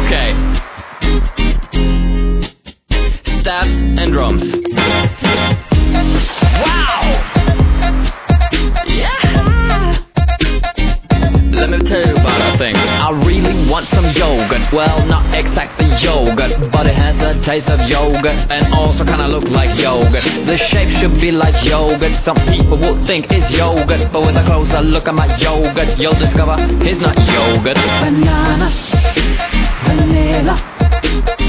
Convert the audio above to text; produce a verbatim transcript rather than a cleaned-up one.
Okay. Stats and drums. Wow! Yeah! Let me tell you about a thing. I really want some yogurt. Well, not exactly yogurt, but it has the taste of yogurt and also kinda look like yogurt. The shape should be like yogurt. Some people would think it's yogurt, but with a closer look at my yogurt, you'll discover it's not yogurt. Banana, vanilla,